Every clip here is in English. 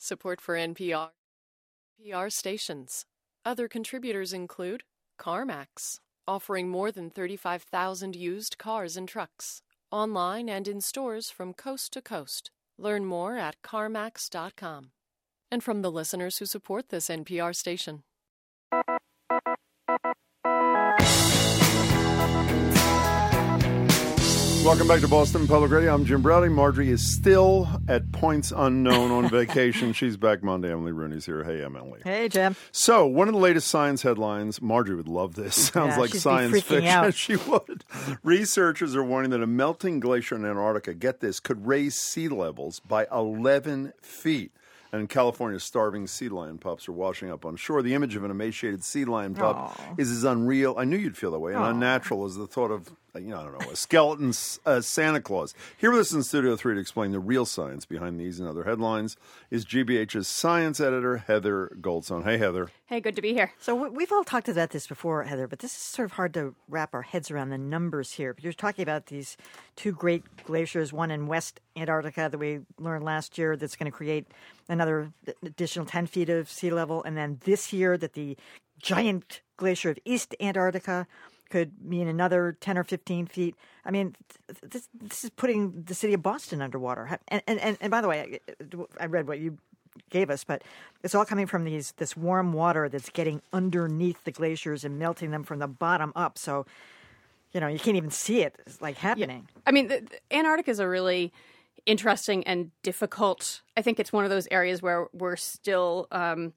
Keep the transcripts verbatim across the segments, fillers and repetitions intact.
Support for N P R. N P R stations. Other contributors include CarMax, offering more than thirty-five thousand used cars and trucks, online and in stores from coast to coast. Learn more at CarMax dot com. And from the listeners who support this N P R station. Welcome back to Boston Public Radio. I'm Jim Browdy. Marjorie is still at points unknown on vacation. She's back Monday. Emily Rooney's here. Hey, Emily. Hey, Jim. So, one of the latest science headlines, Marjorie would love this. Sounds yeah, like she'd science be freaking fiction. Out. She would. Researchers are warning that a melting glacier in Antarctica, get this, could raise sea levels by eleven feet. And in California, starving sea lion pups are washing up on shore. The image of an emaciated sea lion pup Aww. is as unreal. I knew you'd feel that way. And Aww. unnatural as the thought of, you know, I don't know, a skeleton uh, Santa Claus. Here with us in Studio three to explain the real science behind these and other headlines is G B H's science editor, Heather Goldstone. Hey, Heather. Hey, good to be here. So we've all talked about this before, Heather, but this is sort of hard to wrap our heads around the numbers here. You're talking about these two great glaciers, one in West Antarctica that we learned last year that's going to create another additional ten feet of sea level, and then this year that the giant glacier of East Antarctica could mean another ten or fifteen feet. I mean, this, this is putting the city of Boston underwater. And, and, and, and by the way, I, I read what you gave us, but it's all coming from these this warm water that's getting underneath the glaciers and melting them from the bottom up. So, you know, you can't even see it. It's like happening. Yeah. I mean, the, the Antarctica is a really interesting and difficult. I think it's one of those areas where we're still um,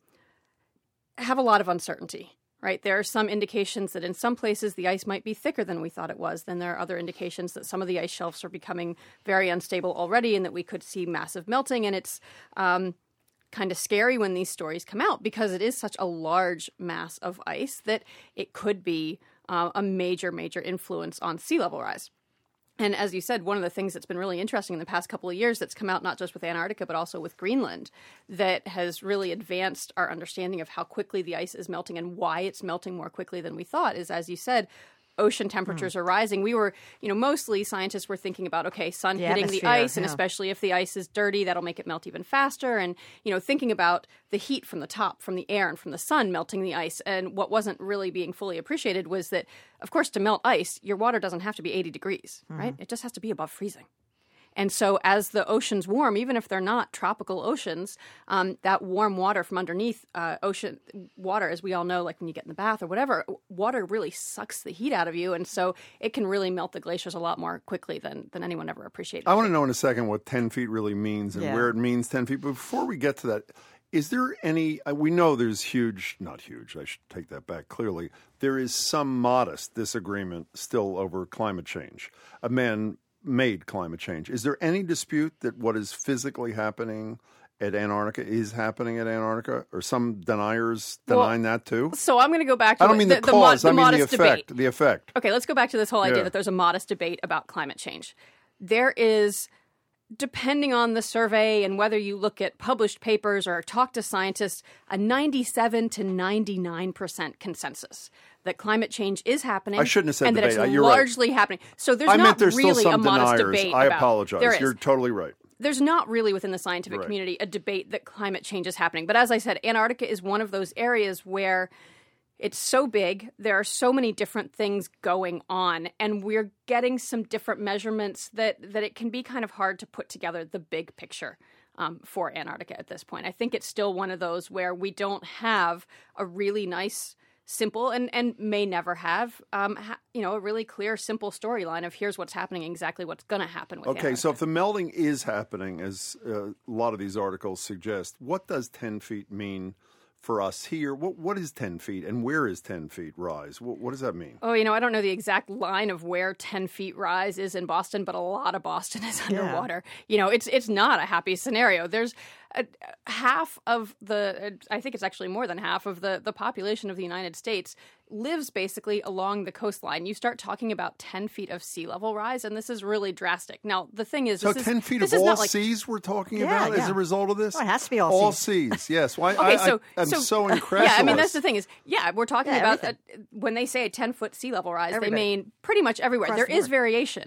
have a lot of uncertainty. Right. There are some indications that in some places the ice might be thicker than we thought it was. Then there are other indications that some of the ice shelves are becoming very unstable already and that we could see massive melting. And it's um, kind of scary when these stories come out because it is such a large mass of ice that it could be uh, a major, major influence on sea level rise. And as you said, one of the things that's been really interesting in the past couple of years that's come out not just with Antarctica, but also with Greenland, that has really advanced our understanding of how quickly the ice is melting and why it's melting more quickly than we thought is, as you said, ocean temperatures mm. are rising. We were, you know, mostly scientists were thinking about, okay, sun the hitting the ice, yeah. and especially if the ice is dirty, that'll make it melt even faster. And, you know, thinking about the heat from the top, from the air, and from the sun melting the ice. And what wasn't really being fully appreciated was that, of course, to melt ice, your water doesn't have to be eighty degrees, mm-hmm. right? It just has to be above freezing. And so as the oceans warm, even if they're not tropical oceans, um, that warm water from underneath uh, ocean water, as we all know, like when you get in the bath or whatever, water really sucks the heat out of you. And so it can really melt the glaciers a lot more quickly than, than anyone ever appreciated. I want to know in a second what ten feet really means and yeah. where it means ten feet. But before we get to that, is there any, we know there's huge, not huge, I should take that back clearly. There is some modest disagreement still over climate change. A man made climate change. Is there any dispute that what is physically happening at Antarctica is happening at Antarctica, or some deniers denying well, that too? So I'm going to go back to I don't mean the, the cause, the, the I mean the modest effect. debate. The effect. Okay, let's go back to this whole idea yeah. that there's a modest debate about climate change. There is, depending on the survey and whether you look at published papers or talk to scientists, a ninety-seven to ninety-nine percent consensus that climate change is happening. I shouldn't have said and debate. that it's You're largely right. happening. So there's I not meant there's really still some a modest deniers. debate. I about, apologize. There is. You're totally right. There's not really within the scientific right. community a debate that climate change is happening. But as I said, Antarctica is one of those areas where it's so big, there are so many different things going on, and we're getting some different measurements that, that it can be kind of hard to put together the big picture um, for Antarctica at this point. I think it's still one of those where we don't have a really nice, simple, and, and may never have, um, ha- you know, a really clear, simple storyline of here's what's happening, exactly what's going to happen with Okay, Antarctica. so if the melting is happening, as uh, a lot of these articles suggest, what does ten feet mean for us here? What What is ten feet, and where is ten feet rise? What, what does that mean? Oh, you know, I don't know the exact line of where ten feet rise is in Boston, but a lot of Boston is underwater. Yeah. You know, it's it's not a happy scenario. There's a, half of the, I think it's actually more than half of the, the population of the United States lives basically along the coastline. You start talking about ten feet of sea level rise, and this is really drastic. Now, the thing is... So this ten is, feet this of is all not like, seas we're talking yeah, about yeah. as a result of this? Oh, it has to be all, all seas. All seas, yes. Well, okay, I, so, I, I'm so, so incredulous. Yeah, I mean, that's the thing is, yeah, we're talking yeah, about, a, when they say a ten-foot sea level rise, Everybody. they mean pretty much everywhere. Across There the is board. variation.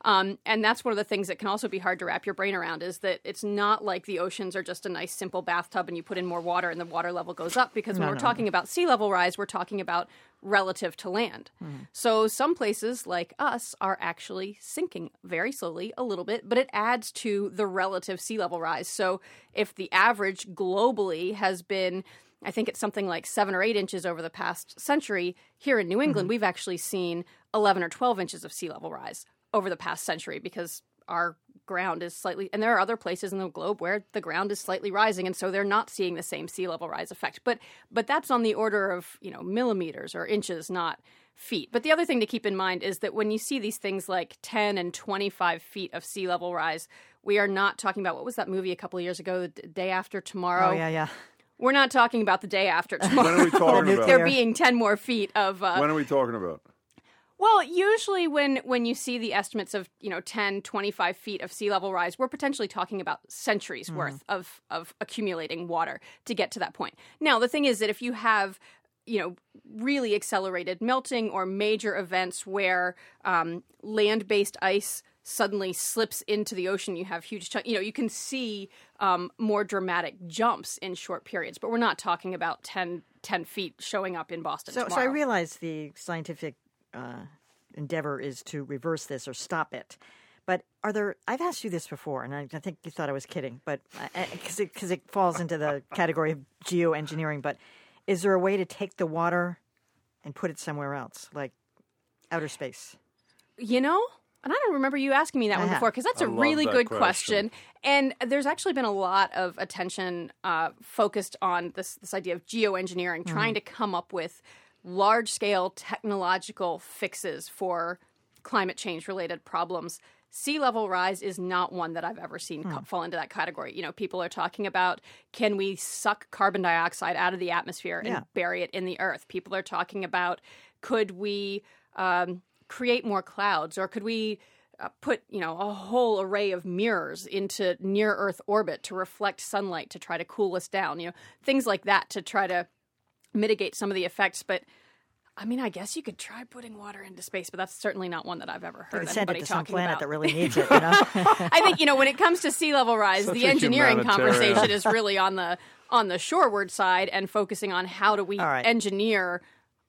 Um, and that's one of the things that can also be hard to wrap your brain around, is that it's not like the oceans are just a nice simple bathtub and you put in more water and the water level goes up, because when No, we're no, talking no. about sea level rise, we're talking about relative to land. Mm-hmm. So some places like us are actually sinking very slowly a little bit, but it adds to the relative sea level rise. So if the average globally has been, I think it's something like seven or eight inches over the past century, here in New England, mm-hmm. we've actually seen eleven or twelve inches of sea level rise over the past century, because our ground is slightly, and there are other places in the globe where the ground is slightly rising, and so they're not seeing the same sea level rise effect. But but that's on the order of, you know, millimeters or inches, not feet. But the other thing to keep in mind is that when you see these things like ten and twenty-five feet of sea level rise, we are not talking about, what was that movie a couple of years ago, The D- Day After Tomorrow? Oh, yeah, yeah. We're not talking about the day after tomorrow. When are we talking about? There being ten more feet of... Uh, when are we talking about? Well, usually when, when you see the estimates of, you know, ten, twenty-five feet of sea level rise, we're potentially talking about centuries mm-hmm. worth of, of accumulating water to get to that point. Now, the thing is that if you have, you know, really accelerated melting or major events where um, land-based ice suddenly slips into the ocean, you have huge chunks, you know, you can see um, more dramatic jumps in short periods, but we're not talking about ten, ten feet showing up in Boston so, tomorrow. So I realize the scientific uh, endeavor is to reverse this or stop it. But are there, I've asked you this before, and I, I think you thought I was kidding, but because it, 'cause it falls into the category of geoengineering, but is there a way to take the water and put it somewhere else, like outer space? You know, and I don't remember you asking me that one before, because that's I a really that good question. question. And there's actually been a lot of attention uh, focused on this, this idea of geoengineering, mm-hmm. trying to come up with large-scale technological fixes for climate change-related problems. Sea level rise is not one that I've ever seen hmm. fall into that category. You know, people are talking about, can we suck carbon dioxide out of the atmosphere and yeah. bury it in the earth? People are talking about, could we um, create more clouds, or could we uh, put, you know, a whole array of mirrors into near Earth orbit to reflect sunlight to try to cool us down? You know, things like that to try to mitigate some of the effects. But I mean, I guess you could try putting water into space, but that's certainly not one that I've ever heard send anybody it to talking some planet about. that really needs it. You know? I think, you know, when it comes to sea level rise, Such the a engineering humanitarian. conversation is really on the on the shoreward side and focusing on how do we All right. engineer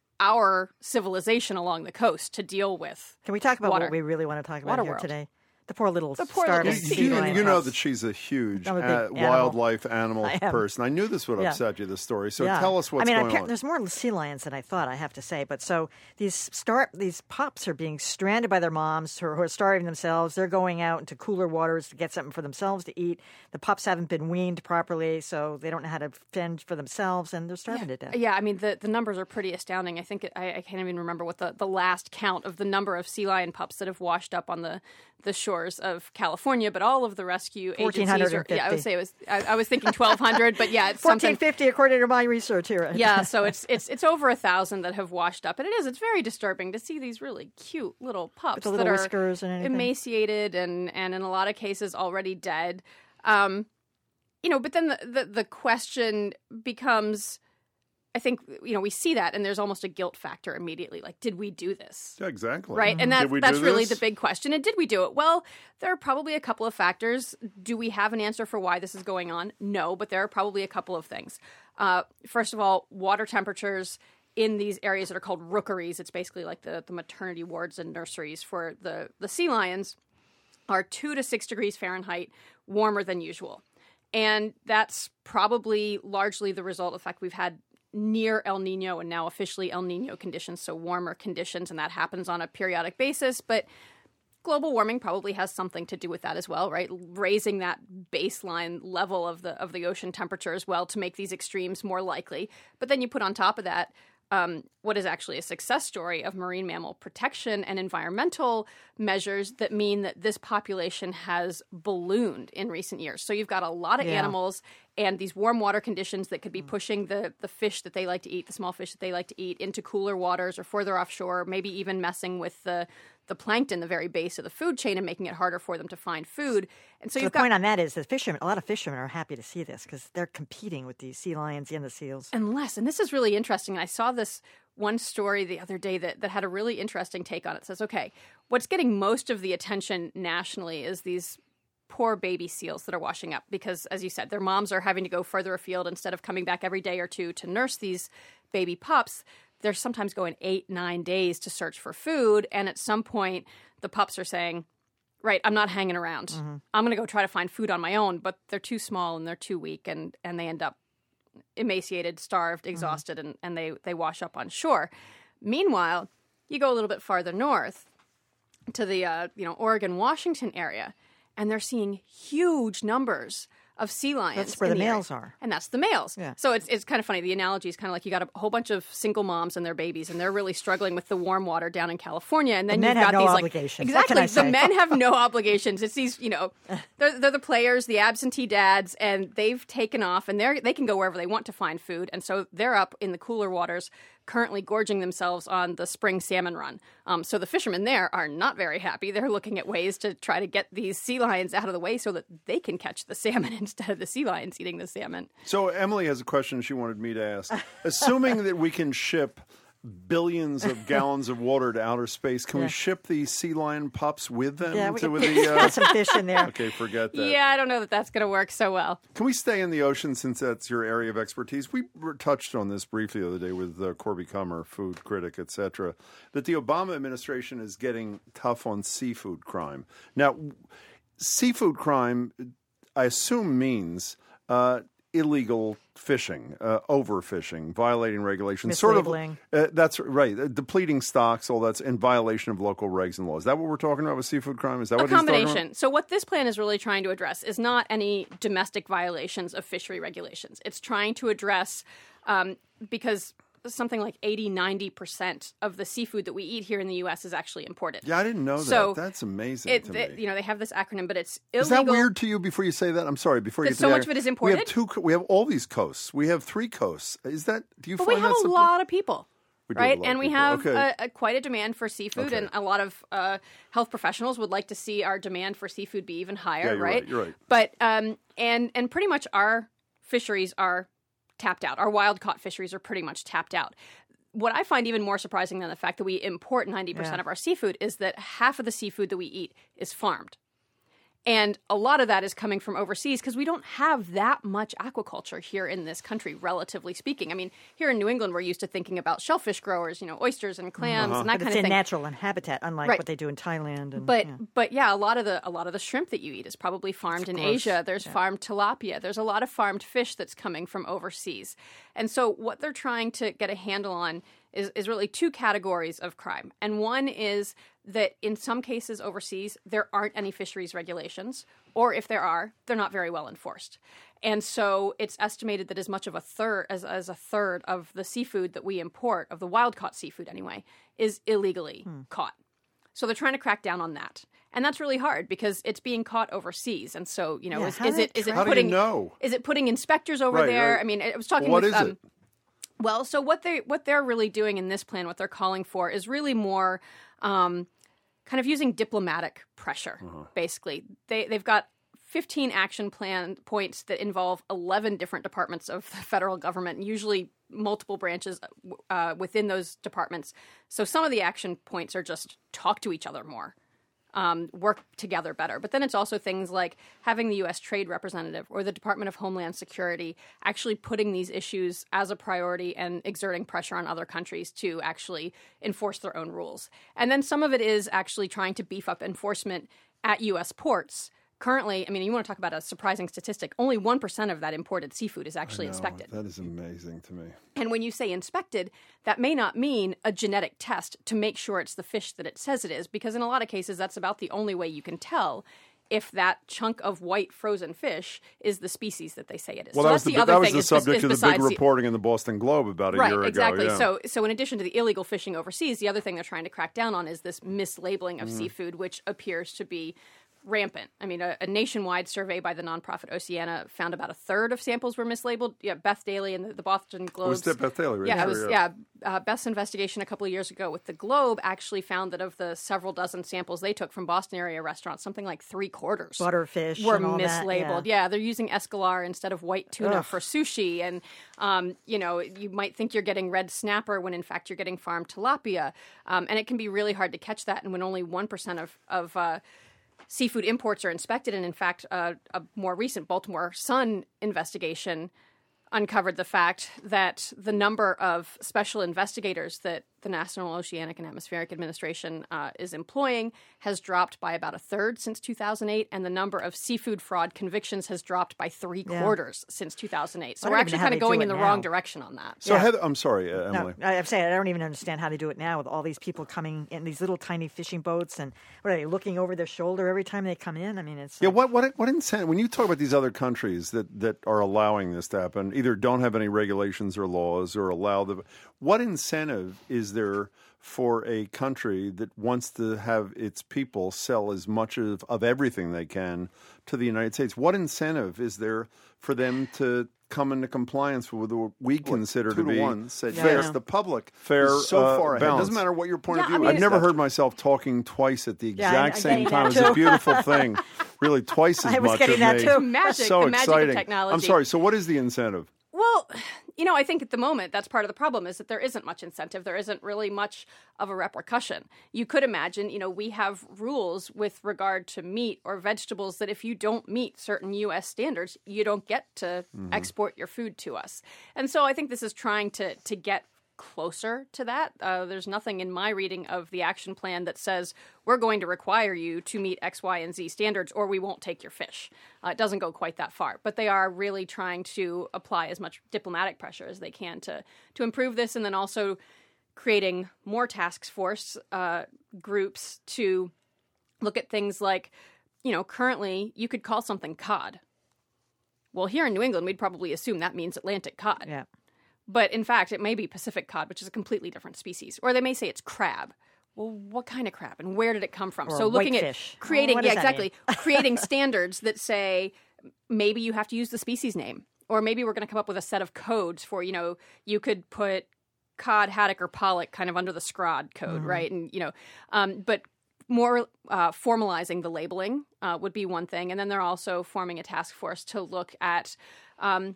our civilization along the coast to deal with. Can we talk about water. what we really want to talk about Water here world. today? The poor little The poor starving little You, sea you, lion you know pups. that she's a huge I'm a big uh, animal. wildlife animal I am. person. I knew this would Yeah. upset you, this story. So Yeah. tell us what's I mean, going I on. There's more sea lions than I thought, I have to say. But so these star these pups are being stranded by their moms who are, who are starving themselves. They're going out into cooler waters to get something for themselves to eat. The pups haven't been weaned properly, so they don't know how to fend for themselves, and they're starving to death. Yeah, I mean, the, the numbers are pretty astounding. I think it, I, I can't even remember what the, the last count of the number of sea lion pups that have washed up on the, the shores of California, but all of the rescue agencies are, yeah, I would say it was, I, I was thinking twelve hundred, but yeah, it's fourteen something. fifty according to my research here. Yeah, so it's it's it's over a thousand that have washed up, and it is it's very disturbing to see these really cute little pups With the little that whiskers are and anything. emaciated and and in a lot of cases already dead. Um, you know, but then the, the the question becomes, I think, you know, we see that, and there's almost a guilt factor immediately. Like, did we do this? Yeah, exactly. Right, and that's Did we that's do really this? the big question. And did we do it? Well, there are probably a couple of factors. Do we have an answer for why this is going on? No, but there are probably a couple of things. Uh, first of all, water temperatures in these areas that are called rookeries, it's basically like the, the maternity wards and nurseries for the, the sea lions, are two to six degrees Fahrenheit warmer than usual. And that's probably largely the result of the fact we've had near El Nino and now officially El Nino conditions, so warmer conditions, and that happens on a periodic basis. But global warming probably has something to do with that as well, right? Raising that baseline level of the of the ocean temperature as well to make these extremes more likely. But then you put on top of that um, what is actually a success story of marine mammal protection and environmental measures that mean that this population has ballooned in recent years. So you've got a lot of Yeah. animals and these warm water conditions that could be pushing the, the fish that they like to eat, the small fish that they like to eat, into cooler waters or further offshore, maybe even messing with the, the plankton, the very base of the food chain, and making it harder for them to find food. And so, So you've the got point on that is that fishermen, a lot of fishermen are happy to see this because they're competing with these sea lions and the seals. Unless, and this is really interesting, and I saw this one story the other day that, that had a really interesting take on it. It says, okay, what's getting most of the attention nationally is these poor baby seals that are washing up because, as you said, their moms are having to go further afield instead of coming back every day or two to nurse these baby pups. They're sometimes going eight, nine days to search for food. And at some point, the pups are saying, right, I'm not hanging around. Mm-hmm. I'm going to go try to find food on my own, but they're too small and they're too weak, and, and they end up emaciated, starved, exhausted, mm-hmm. and, and they, they wash up on shore. Meanwhile, you go a little bit farther north to the uh, you know Oregon, Washington area, and they're seeing huge numbers of sea lions. That's where the, the males area. are. And that's the males. Yeah. So it's it's kind of funny. The analogy is kind of like you got a whole bunch of single moms and their babies, and they're really struggling with the warm water down in California. And then the you've men got have no these obligations. like exactly What can I the say? men have no obligations. It's these, you know, they're they're the players, the absentee dads, and they've taken off, and they're they can go wherever they want to find food, and so they're up in the cooler waters, currently gorging themselves on the spring salmon run. Um, so the fishermen there are not very happy. They're looking at ways to try to get these sea lions out of the way so that they can catch the salmon instead of the sea lions eating the salmon. So Emily has a question she wanted me to ask. Assuming that we can ship billions of gallons of water to outer space, can Yeah. we ship these sea lion pups with them? Yeah, we to, can with the, uh... got some fish in there. Okay, forget that. Yeah, I don't know that that's going to work so well. Can we stay in the ocean since that's your area of expertise? We were touched on this briefly the other day with uh, Corby Kummer, food critic, et cetera, that the Obama administration is getting tough on seafood crime. Now, seafood crime, I assume, means uh, illegal fishing, uh, overfishing, violating regulations. Sort of. Mislabeling. Uh, that's right. Uh, depleting stocks, all that's in violation of local regs and laws. Is that what we're talking about with seafood crime? Is that A what he's talking combination. about? So what this plan is really trying to address is not any domestic violations of fishery regulations. It's trying to address, um, because something like eighty, ninety percent of the seafood that we eat here in the U S is actually imported. Yeah, I didn't know that. So That's amazing It, to the- me. you know, they have this acronym, but it's illegal. Is that weird to you before you say that? I'm sorry, before you That get to so the much ac- of it is We imported? have two co- we have all these coasts. We have three coasts. Is that do you But find we have that a surpri- lot of people. We do have a Right, lot of and we people. have Okay. a, a, quite a demand for seafood, Okay. and a lot of uh, health professionals would like to see our demand for seafood be even higher. Yeah, you're right? right, you're right. But um, and and pretty much our fisheries are tapped out. Our wild caught fisheries are pretty much tapped out. What I find even more surprising than the fact that we import ninety percent Yeah. of our seafood is that half of the seafood that we eat is farmed. And a lot of that is coming from overseas because we don't have that much aquaculture here in this country, relatively speaking. I mean, here in New England, we're used to thinking about shellfish growers, you know, oysters and clams and that But kind it's of in thing. natural and habitat, unlike Right. what they do in Thailand. And, But yeah. but yeah, a lot of the a lot of the shrimp that you eat is probably farmed in course, Asia. There's farmed tilapia. There's a lot of farmed fish that's coming from overseas. And so what they're trying to get a handle on is, is really two categories of crime. And one is that in some cases overseas, there aren't any fisheries regulations, or if there are, they're not very well enforced. And so it's estimated that as much of a third as, as a third of the seafood that we import, of the wild caught seafood anyway, is illegally caught. So they're trying to crack down on that. And that's really hard because it's being caught overseas. And so, you know, Yeah, is, how is do it they is it How do you putting know? is it putting inspectors over Right, there? right. I mean, I was talking What with is um, it? well, so what they what they're really doing in this plan, what they're calling for, is really more um, kind of using diplomatic pressure. Uh-huh. Basically, they they've got fifteen action plan points that involve eleven different departments of the federal government, usually multiple branches uh, within those departments. So some of the action points are just talk to each other more. Um, work together better. But then it's also things like having the U S Trade Representative or the Department of Homeland Security actually putting these issues as a priority and exerting pressure on other countries to actually enforce their own rules. And then some of it is actually trying to beef up enforcement at U S ports. Currently, I mean, you want to talk about a surprising statistic, only one percent of that imported seafood is actually I know, inspected. That is amazing to me. And when you say inspected, that may not mean a genetic test to make sure it's the fish that it says it is, because in a lot of cases, that's about the only way you can tell if that chunk of white frozen fish is the species that they say it is. Well, so that that's was the, the other that was thing the is, subject is of the big besides the- reporting in the Boston Globe about a Right, year exactly. ago. Yeah. So, so in addition to the illegal fishing overseas, the other thing they're trying to crack down on is this mislabeling Mm. of seafood, which appears to be rampant. I mean, a, a nationwide survey by the nonprofit Oceana found about a third of samples were mislabeled. Yeah, Beth Daly and the, the Boston Globe. Was that Beth Daly? Right? Yeah, it was. Sure, yeah, uh, Beth's investigation a couple of years ago with the Globe actually found that of the several dozen samples they took from Boston area restaurants, something like three quarters Butterfish were and all mislabeled. that, yeah. yeah, they're using escalar instead of white tuna Ugh. for sushi, and um, you know, you might think you're getting red snapper when in fact you're getting farm tilapia, um, and it can be really hard to catch that. And when only one percent of of uh, seafood imports are inspected, and in fact, uh, a more recent Baltimore Sun investigation uncovered the fact that the number of special investigators that the National Oceanic and Atmospheric Administration uh, is employing has dropped by about a third since two thousand eight, and the number of seafood fraud convictions has dropped by three Yeah. quarters since two thousand eight. So I we're don't even actually know how kind they of going do in it the now. wrong direction on that. So Yeah. Heather, I'm sorry, uh, Emily. No, I'm saying I don't even understand how they do it now with all these people coming in these little tiny fishing boats, and what are they looking over their shoulder every time they come in? I mean, it's Yeah, like- what what what incentive? When you talk about these other countries that, that are allowing this to happen, either don't have any regulations or laws, or allow the, what incentive is there for a country that wants to have its people sell as much of, of everything they can to the United States? What incentive is there for them to come into compliance with what we consider two to to be one said Yeah, yes. I know. The public fair, is so uh, far ahead. balance. Doesn't matter what your point Yeah, of view I mean, is. I've never it's- heard myself talking twice at the Yeah, exact I'm- I'm same getting time. that It's a too. beautiful thing. Really, twice as I was much getting of that me. too. Magic, so the magic exciting. of technology. I'm sorry. So, what is the incentive? Well, you know, I think at the moment that's part of the problem is that there isn't much incentive. There isn't really much of a repercussion. You could imagine, you know, we have rules with regard to meat or vegetables that if you don't meet certain U S standards, you don't get to Mm-hmm. export your food to us. And so I think this is trying to to get closer to that. Uh, there's nothing in my reading of the action plan that says we're going to require you to meet X, Y, and Z standards or we won't take your fish. Uh, it doesn't go quite that far, but they are really trying to apply as much diplomatic pressure as they can to to improve this, and then also creating more task force uh, groups to look at things like, you know, currently you could call something cod. Well, here in New England, we'd probably assume that means Atlantic cod. yeah. But in fact, it may be Pacific cod, which is a completely different species. Or they may say it's crab. Well, what kind of crab and where did it come from? Or so looking whitefish. at creating, What yeah, does that exactly, creating standards that say maybe you have to use the species name, or maybe we're going to come up with a set of codes for, you know, you could put cod, haddock, or pollock kind of under the Scrod code, right? And you know, um, but more uh, formalizing the labeling uh, would be one thing, and then they're also forming a task force to look at um,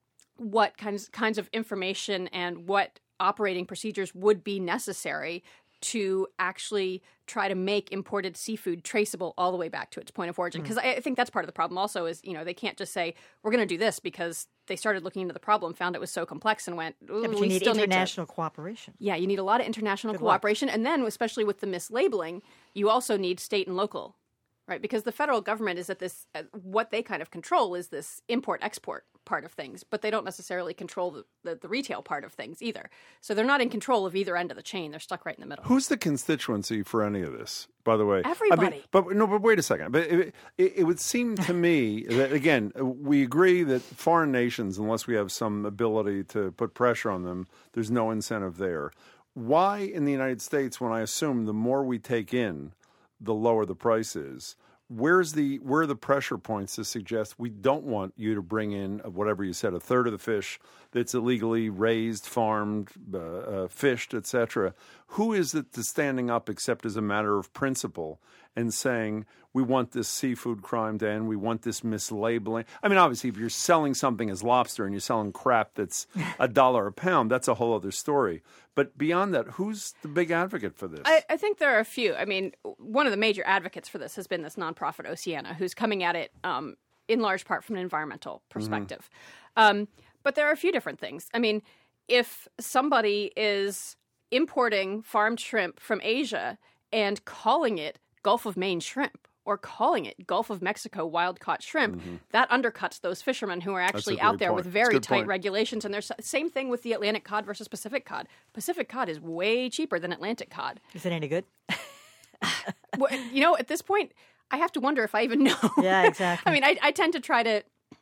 what kinds kinds of information and what operating procedures would be necessary to actually try to make imported seafood traceable all the way back to its point of origin. Because I, I think that's part of the problem also is, you know, they can't just say, we're going to do this because they started looking into the problem, found it was so complex and went, Yeah, but we you need still international cooperation. Need to, yeah, you need a lot of international Good luck. cooperation. And then, especially with the mislabeling, you also need state and local, right? Because the federal government is at this, uh, what they kind of control is this import-export part of things, but they don't necessarily control the, the, the retail part of things either. So they're not in control of either end of the chain. They're stuck right in the middle. Who's the constituency for any of this, by the way? Everybody. I mean, but no, but wait a second. But it, it, it would seem to me that, again, we agree that foreign nations, unless we have some ability to put pressure on them, there's no incentive there. Why in the United States, when I assume the more we take in, the lower the price is, where's the where are the pressure points to suggest we don't want you to bring in whatever you said, a third of the fish that's illegally raised, farmed, uh, uh, fished, et cetera? Who is it that's standing up except as a matter of principle and saying we want this seafood crime to end, we want this mislabeling? I mean, obviously, if you're selling something as lobster and you're selling crap that's a dollar a pound, that's a whole other story. But beyond that, who's the big advocate for this? I, I think there are a few. I mean, one of the major advocates for this has been this nonprofit Oceana, who's coming at it um, in large part from an environmental perspective. Mm-hmm. Um, but there are a few different things. I mean, if somebody is importing farmed shrimp from Asia and calling it Gulf of Maine shrimp, or calling it Gulf of Mexico wild-caught shrimp, mm-hmm. that undercuts those fishermen who are actually out there point. with very tight point. regulations. And there's the same thing with the Atlantic cod versus Pacific cod. Pacific cod is way cheaper than Atlantic cod. Is it any good? Well, you know, at this point, I have to wonder if I even know. Yeah, exactly. I mean, I, I tend to try to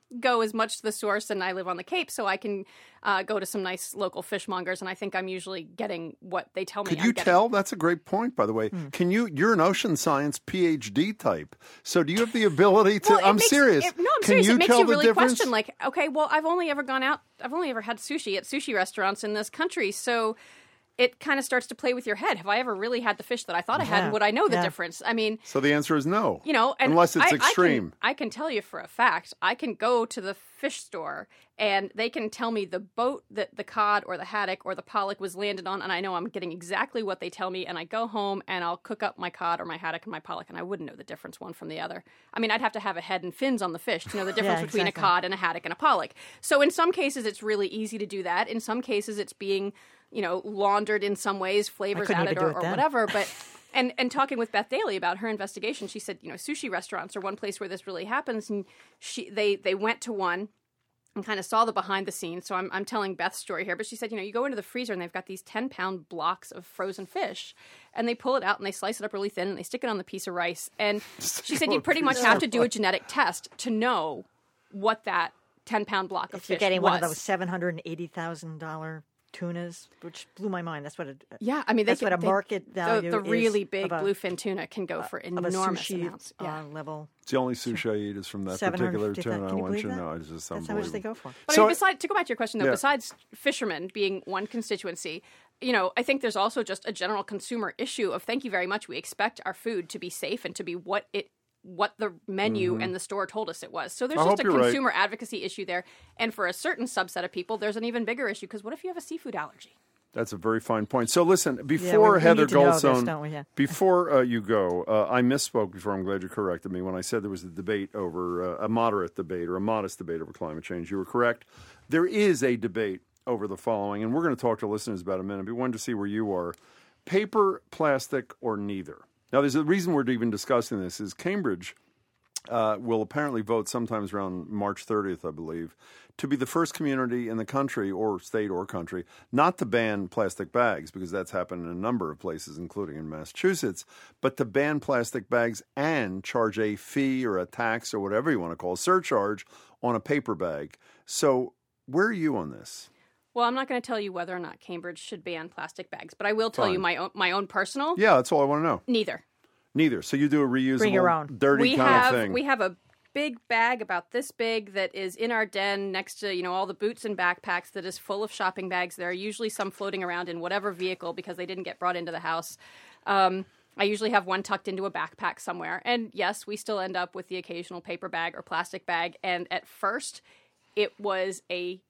go as much to the source, and I live on the Cape, so I can uh, go to some nice local fishmongers, and I think I'm usually getting what they tell me. Could I'm you getting. tell? That's a great point, by the way. Hmm. Can you? You're an ocean science P H D type, so do you have the ability to? Well, it I'm makes- serious. it- no, I'm Can serious. you It makes tell you the really difference? question, like, okay, well, I've only ever gone out. I've only ever had sushi at sushi restaurants in this country, so it kind of starts to play with your head. Have I ever really had the fish that I thought I had? Yeah. And would I know the Yeah. difference? I mean, So the answer is no. you know, and unless it's I, extreme. I can, I can tell you for a fact, I can go to the fish store and they can tell me the boat that the cod or the haddock or the pollock was landed on, and I know I'm getting exactly what they tell me, and I go home and I'll cook up my cod or my haddock and my pollock, and I wouldn't know the difference one from the other. I mean, I'd have to have a head and fins on the fish to know the difference Yeah, between exactly. a cod and a haddock and a pollock. So in some cases, it's really easy to do that. In some cases, it's being, you know, laundered in some ways, flavors couldn't added even do or, it or then. whatever. But and and talking with Beth Daly about her investigation, she said, you know, sushi restaurants are one place where this really happens, and she they they went to one and kind of saw the behind the scenes. So I'm I'm telling Beth's story here, but she said, you know, you go into the freezer and they've got these ten pound blocks of frozen fish, and they pull it out and they slice it up really thin and they stick it on the piece of rice. And she said you pretty much have to do a genetic test to know what that ten pound block of If you're fish getting was. one of those seven hundred and eighty thousand dollar tunas, which blew my mind. That's what a Yeah, I mean, they that's can, what a they- market value The, the really is big of a- bluefin tuna can go for of a enormous sushi amounts. Yeah. uh, level. It's the only sushi I eat is from that particular seven hundred fifty. tuna. I Can you want you believe to that? know. It's just That's how much they unbelievable. go for. But So I I- mean, besides, to go back to your question, though, Yeah. besides fishermen being one constituency, you know, I think there's also just a general consumer issue of thank you very much. We expect our food to be safe and to be what it what the menu and the store told us it was. So there's Mm-hmm. I just a hope you're right. consumer advocacy issue there. And for a certain subset of people, there's an even bigger issue because what if you have a seafood allergy? That's a very fine point. So listen, we- before we Heather need to know this, Goldstone, don't we? Yeah. before uh, you go, uh, I misspoke before. I'm glad you corrected me when I said there was a debate over uh, a moderate debate or a modest debate over climate change. You were correct. There is a debate over the following, and we're going to talk to listeners about a minute. But we wanted to see where you are: paper, plastic, or neither. Now, there's a reason we're even discussing this. Is Cambridge uh, will apparently vote sometimes around March thirtieth, I believe, to be the first community in the country, or state or country, not to ban plastic bags, because that's happened in a number of places, including in Massachusetts, but to ban plastic bags and charge a fee or a tax or whatever you want to call it, surcharge on a paper bag. So where are you on this? Well, I'm not going to tell you whether or not Cambridge should ban plastic bags, but I will tell you Fine. my own, my own personal. Yeah, that's all I want to know. Neither. Neither. So you do a reusable, Bring your own. dirty we kind have of thing. we have a big bag about this big that is in our den next to, you know, all the boots and backpacks that is full of shopping bags. There are usually some floating around in whatever vehicle because they didn't get brought into the house. Um, I usually have one tucked into a backpack somewhere. And yes, we still end up with the occasional paper bag or plastic bag. And at first, it was a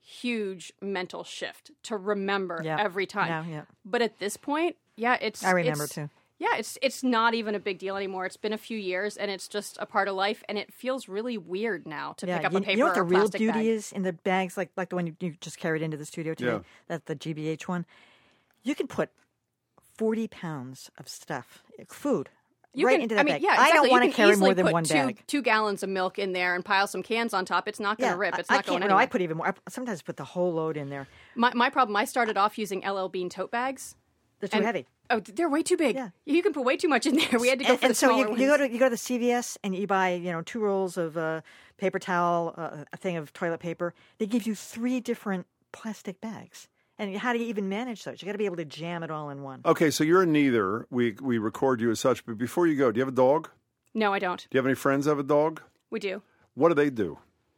huge mental shift to remember Yeah. every time. Yeah, yeah. But at this point, yeah, it's I remember it's- too. Yeah, it's it's not even a big deal anymore. It's been a few years, and it's just a part of life, and it feels really weird now to Yeah, pick up you, a paper you know what the or a real plastic beauty bag. is in the bags, like like the one you, you just carried into the studio today, Yeah. that the G B H one. You can put forty pounds of stuff, food, You right can, into that I mean, bag. yeah, I exactly. don't You want to can carry easily more than put one two, bag. Two gallons of milk in there and pile some cans on top. It's not going to rip. It's I, not I going can't. anywhere. No, I put even more. I sometimes put the whole load in there. my my problem. I started off using L L Bean tote bags. They're too and- heavy. Oh, they're way too big. Yeah. You can put way too much in there. We had to go and, for and the so smaller you, you go ones. to you go to the C V S and you buy you know two rolls of uh, paper towel, uh, a thing of toilet paper. They give you three different plastic bags. And how do you even manage those? You got to be able to jam it all in one. Okay, so you're a neither. We we record you as such. But before you go, do you have a dog? No, I don't. Do you have any friends that have a dog? We do. What do they do?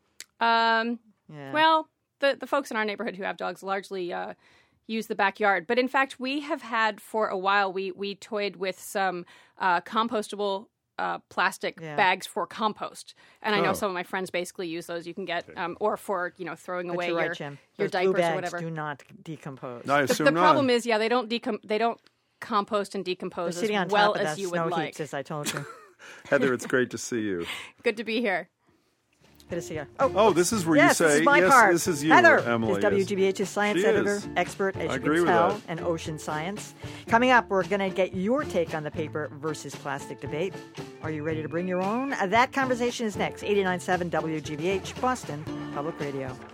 Um, Yeah. Well, the the folks in our neighborhood who have dogs largely uh, use the backyard. But in fact, we have had for a while. We we toyed with some uh, compostable uh, plastic Yeah. bags for compost, and I know Oh. some of my friends basically use those. You can get um, or for you know throwing But away you're right, your Jim. your Those blue diapers bags or whatever. do not decompose. I The, assume the not. problem is, yeah, they don't decom- they don't compost and They're decompose as sitting on well top of as that you snow would like. heaps, as I told you. Heather, it's great to see you. Good to be here. Good to see you. Oh, Oh, this is where yes, you say, this is my yes, part. this is you, Heather Emily. is W G B H's science She editor, is. expert, as I you agree can with tell, that. in ocean science. Coming up, we're going to get your take on the paper versus plastic debate. Are you ready to bring your own? Uh, that conversation is next. eighty-nine point seven W G B H, Boston Public Radio.